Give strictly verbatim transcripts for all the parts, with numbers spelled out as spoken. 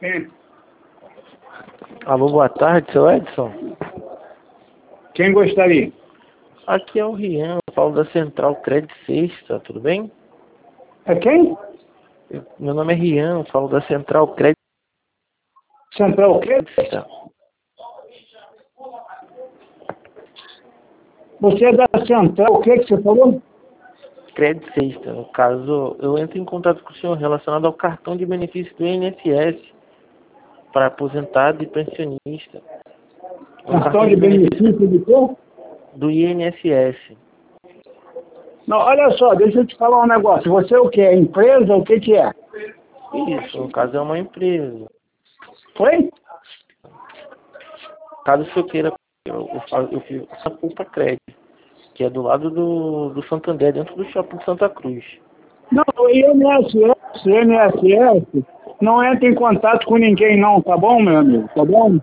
Quem? Alô, boa tarde, seu Edson. Quem gostaria? Aqui é o Rian, eu falo da Central Crédito Sexta, tudo bem? É quem? Eu- Meu nome é Rian, eu falo da Central Crédito Central o quê? Sexta. Você é da Central o que que você falou? Crédito Sexta, no caso, eu entro em contato com o senhor relacionado ao cartão de benefício do I N S S para aposentado e pensionista. Um Cartão de benefício de quê? do I N S S. Não, olha só, deixa eu te falar um negócio. Você é o quê? É empresa? O que que é? Isso, no caso é uma empresa. Foi? Caso o senhor queira, eu, eu, fa- eu fiz essa Poupa Crédito, que é do lado do, do Santander, dentro do Shopping Santa Cruz. Não, o I N S S, I N S S não entra em contato com ninguém não, tá bom, meu amigo? Tá bom?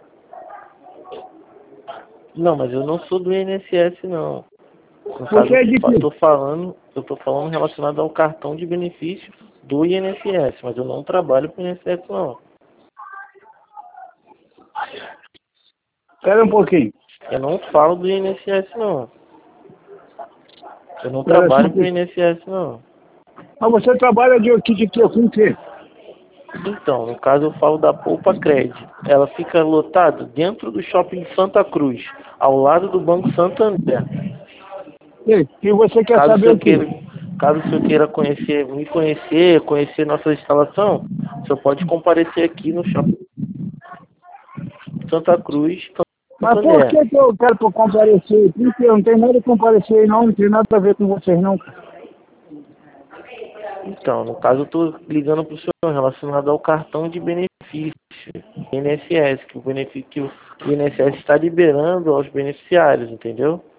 Não, mas eu não sou do I N S S, não. No caso, Você é de eu quê? tô falando, eu tô falando relacionado ao cartão de benefício do I N S S, mas eu não trabalho com o I N S S, não. Espera um pouquinho. Eu não falo do I N S S, não. Eu não Espera só um trabalho com o pouquinho. I N S S, não. Mas você trabalha de, de, de quê? Com o quê? Então, no caso eu falo da Poupa Cred. Ela fica lotada dentro do Shopping Santa Cruz, ao lado do Banco Santander. E, e você quer Caso o saber senhor o quê? queira, caso o senhor queira conhecer, me conhecer, conhecer nossa instalação, o senhor pode comparecer aqui no Shopping Santa Cruz, Mas por Santander. que, que eu quero pra comparecer? Porque eu não tenho nada a comparecer aí não, não tem nada a ver com vocês não. Então, no caso eu estou ligando para o senhor relacionado ao cartão de benefício, I N S S, que o benefício que o I N S S está liberando aos beneficiários, entendeu?